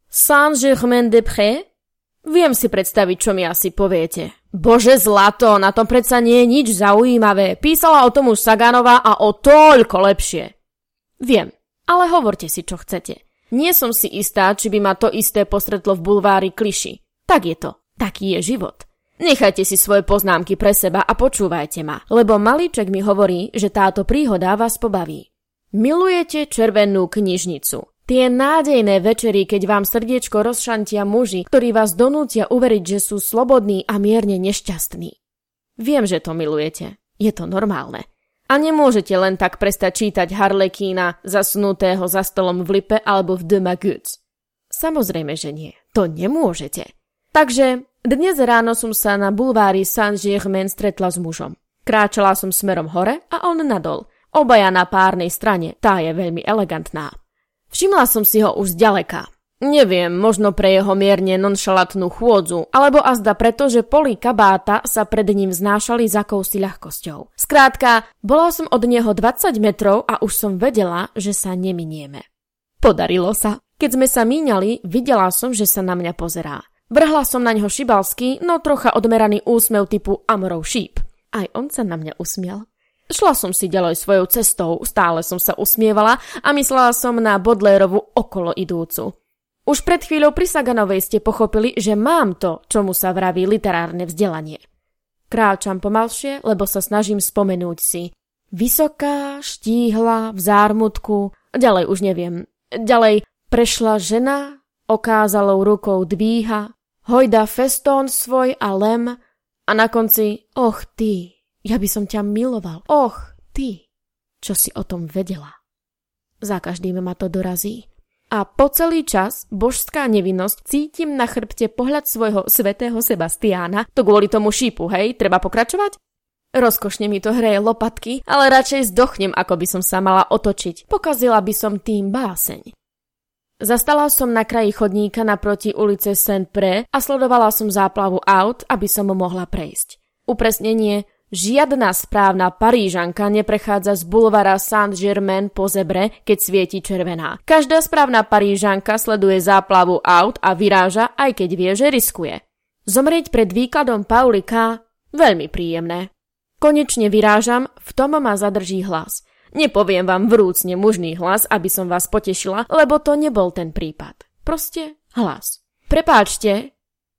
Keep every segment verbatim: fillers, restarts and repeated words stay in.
Saint-Germain-des-Prés? Viem si predstaviť, čo mi asi poviete. Bože zlato, na tom predsa nie je nič zaujímavé. Písala o tom už Saganová a o toľko lepšie. Viem, ale hovorte si, čo chcete. Nie som si istá, či by ma to isté postretlo v bulvári Clichy. Tak je to. Taký je život. Nechajte si svoje poznámky pre seba a počúvajte ma, lebo malíček mi hovorí, že táto príhoda vás pobaví. Milujete červenú knižnicu. Tie nádejné večery, keď vám srdiečko rozšantia muži, ktorí vás donútia uveriť, že sú slobodní a mierne nešťastní. Viem, že to milujete. Je to normálne. A nemôžete len tak prestať čítať Harlekína zasunutého za stolom v Lipe alebo v De Maguts. Samozrejme, že nie. To nemôžete. Takže dnes ráno som sa na bulvári Saint-Germain stretla s mužom. Kráčala som smerom hore a on nadol. Obaja na párnej strane, tá je veľmi elegantná. Všimla som si ho už zďaleka. Neviem, možno pre jeho mierne nonšalantnú chôdzu, alebo azda preto, že poly kabáta sa pred ním vznášali za akousi ľahkosťou. Skrátka, bola som od neho dvadsať metrov a už som vedela, že sa neminieme. Podarilo sa. Keď sme sa míňali, videla som, že sa na mňa pozerá. Vrhla som na ňo šibalský, no trocha odmeraný úsmev typu Amorov šíp. Aj on sa na mňa usmial. Šla som si ďalej svojou cestou, stále som sa usmievala a myslela som na Baudelaireovu okolo idúcu. Už pred chvíľou pri Saganovej ste pochopili, že mám to, čomu sa vraví literárne vzdelanie. Kráčam pomalšie, lebo sa snažím spomenúť si. Vysoká, štíhla, v zármutku, ďalej už neviem. Ďalej prešla žena, okázalou rukou dvíha, hojda festón svoj a lem a na konci, och ty. Ja by som ťa miloval. Och, ty, čo si o tom vedela. Za každým ma to dorazí. A po celý čas, božská nevinnosť, cítim na chrbte pohľad svojho svätého Sebastiána. To kvôli tomu šípu, hej? Treba pokračovať? Rozkošne mi to hreje lopatky, ale radšej zdochnem, ako by som sa mala otočiť. Pokazila by som tým báseň. Zastala som na kraji chodníka naproti ulice Saint-Pré a sledovala som záplavu aut, aby som mohla prejsť. Upresnenie: žiadna správna Parížanka neprechádza z bulvara Saint-Germain po zebre, keď svieti červená. Každá správna Parížanka sleduje záplavu aut a vyráža, aj keď vie, že riskuje. Zomrieť pred výkladom Pauly K. Veľmi príjemné. Konečne vyrážam, v tom ma zadrží hlas. Nepoviem vám vrúcne mužný hlas, aby som vás potešila, lebo to nebol ten prípad. Proste hlas. Prepáčte.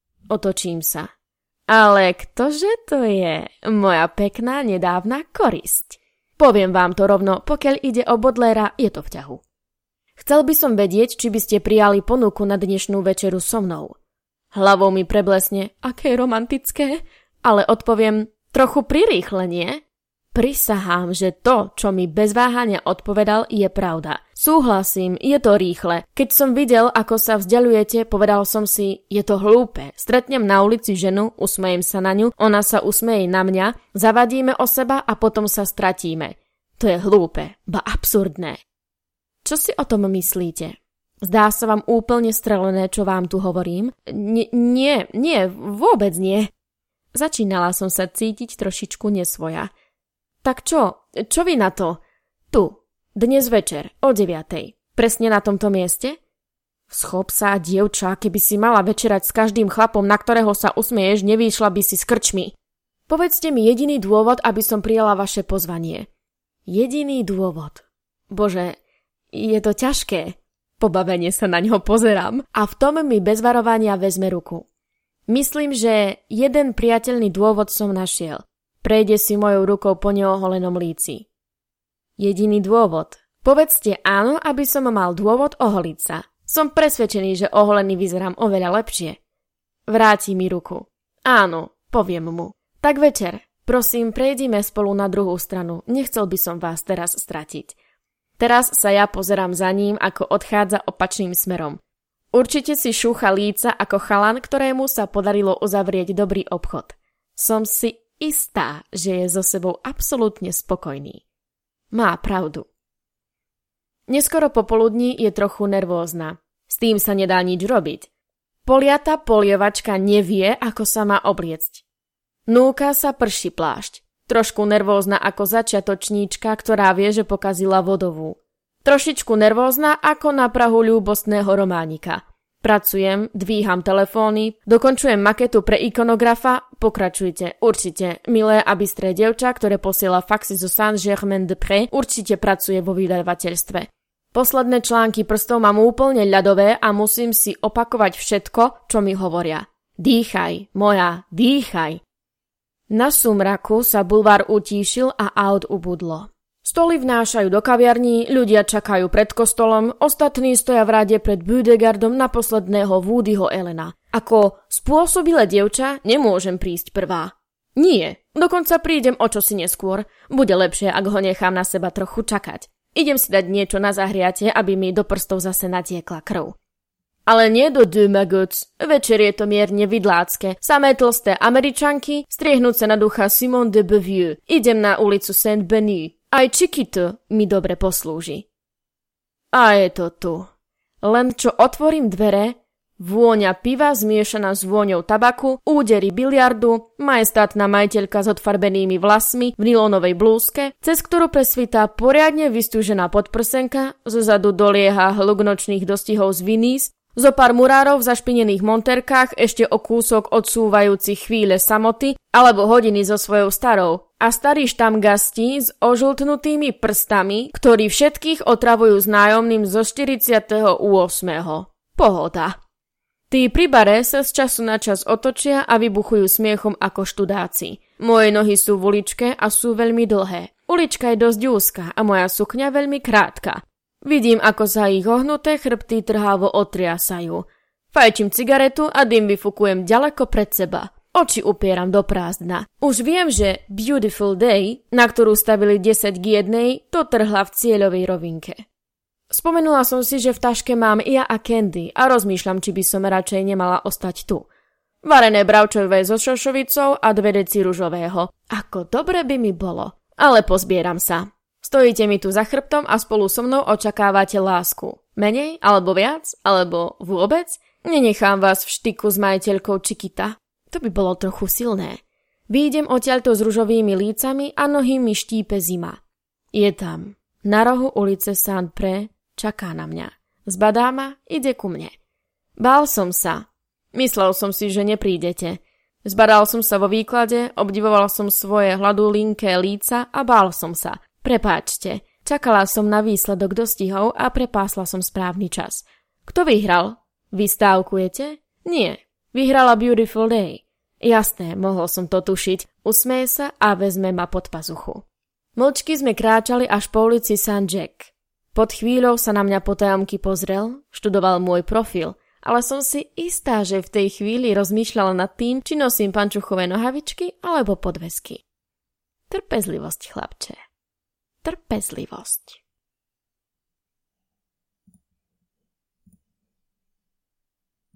Otočím sa. Ale ktože to je, moja pekná nedávna korisť? Poviem vám to rovno, pokiaľ ide o Baudelaira, je to v ťahu. Chcel by som vedieť, či by ste prijali ponuku na dnešnú večeru so mnou. Hlavou mi preblesne, aké romantické, ale odpoviem, trochu prirýchlenie. Prisahám, že to, čo mi bez váhania odpovedal, je pravda. Súhlasím, je to rýchle. Keď som videl, ako sa vzdialujete, povedal som si, je to hlúpe. Stretnem na ulici ženu, usmejem sa na ňu, ona sa usmeje na mňa, zavadíme o seba a potom sa stratíme. To je hlúpe, ba absurdné. Čo si o tom myslíte? Zdá sa vám úplne strelené, čo vám tu hovorím? N- nie, nie, vôbec nie. Začínala som sa cítiť trošičku nesvoja. Tak čo? Čo vy na to? Tu, dnes večer, o deviatej. Presne na tomto mieste? Schop sa, dievča, keby si mala večerať s každým chlapom, na ktorého sa usmieješ, nevýšla by si s krčmi. Povedzte mi jediný dôvod, aby som prijala vaše pozvanie. Jediný dôvod. Bože, je to ťažké. Pobavene sa na ňo pozerám a v tom mi bez varovania vezme ruku. Myslím, že jeden priateľný dôvod som našiel. Prejde si mojou rukou po neoholenom líci. Jediný dôvod. Povedzte áno, aby som mal dôvod oholiť sa. Som presvedčený, že oholený vyzerám oveľa lepšie. Vráti mi ruku. Áno, poviem mu. Tak večer, prosím, prejdime spolu na druhú stranu. Nechcel by som vás teraz stratiť. Teraz sa ja pozerám za ním, ako odchádza opačným smerom. Určite si šúcha líca ako chalan, ktorému sa podarilo uzavrieť dobrý obchod. Som si istá, že je so sebou absolútne spokojný. Má pravdu. Neskoro popoludní je trochu nervózna. S tým sa nedá nič robiť. Poliata polievačka nevie, ako sa má obliecť. Núka sa prší plášť. Trošku nervózna ako začiatočníčka, ktorá vie, že pokazila vodovú. Trošičku nervózna ako na prahu ľúbostného románika. Pracujem, dvíham telefóny, dokončujem maketu pre ikonografa, pokračujte, určite. Milé a bystré dievča, ktoré posiela faxy zo Saint-Germain-de-Prés, určite pracuje vo vydavateľstve. Posledné články prstov mám úplne ľadové a musím si opakovať všetko, čo mi hovoria. Dýchaj, moja, dýchaj. Na súmraku sa bulvár utíšil a aut ubudlo. Stoly vnášajú do kaviarní, ľudia čakajú pred kostolom, ostatní stoja v rade pred Budegardom na posledného Woodyho Allena. Ako spôsobilé dievča nemôžem prísť prvá. Nie, dokonca prídem o čosi neskôr. Bude lepšie, ak ho nechám na seba trochu čakať. Idem si dať niečo na zahriatie, aby mi do prstov zase natiekla krv. Ale nie do deux magots. Večer je to mierne vidlácke. Samé tlsté Američanky, striehnúce na ducha Simone de Beauvoir. Idem na ulicu Saint-Denis. Aj Chiquito mi dobre poslúži. A je to tu. Len čo otvorím dvere, vôňa piva zmiešaná s vôňou tabaku, údery biliardu, majestátna majiteľka s odfarbenými vlasmi v nylónovej blúzke, cez ktorú presvitá poriadne vystúžená podprsenka, zozadu dolieha hluk nočných dostihov z Viníc, zo pár murárov v zašpinených monterkách ešte o kúsok odsúvajúcich chvíle samoty alebo hodiny so svojou starou a starí štamgasti s ožltnutými prstami, ktorí všetkých otravujú s nájomným zo štyridsiateho ôsmeho Pohoda. Tí pri bare sa z času na čas otočia a vybuchujú smiechom ako študáci. Moje nohy sú v uličke a sú veľmi dlhé. Ulička je dosť úzka a moja sukňa veľmi krátka. Vidím, ako sa ich ohnuté chrbty trhávo otriasajú. Fajčím cigaretu a dym vyfukujem ďaleko pred seba. Oči upieram do prázdna. Už viem, že Beautiful Day, na ktorú stavili desať k jednej, to trhla v cieľovej rovinke. Spomenula som si, že v taške mám ja a Candy a rozmýšľam, či by som radšej nemala ostať tu. Varené bravčové so šošovicou a dve deci ružového. Ako dobre by mi bolo. Ale pozbieram sa. Stojíte mi tu za chrbtom a spolu so mnou očakávate lásku. Menej, alebo viac, alebo vôbec? Nenechám vás v štyku s majiteľkou Chiquita. To by bolo trochu silné. Výjdem odtiaľto s ružovými lícami a nohy mi štípe zima. Je tam. Na rohu ulice Saint-Pré čaká na mňa. Zbadá ma, ide ku mne. Bál som sa. Myslel som si, že neprídete. Zbadal som sa vo výklade, obdivoval som svoje hladúlinké líca a bál som sa. Prepáčte, čakala som na výsledok dostihov a prepásla som správny čas. Kto vyhral? Vy stávkujete? Nie, vyhrala Beautiful Day. Jasné, mohol som to tušiť. Usmeje sa a vezme ma pod pazuchu. Mlčky sme kráčali až po ulici Saint-Jacques. Pod chvíľou sa na mňa potajomky pozrel, študoval môj profil, ale som si istá, že v tej chvíli rozmýšľala nad tým, či nosím pančuchové nohavičky alebo podvesky. Trpezlivosť, chlapče. Trpezlivosť.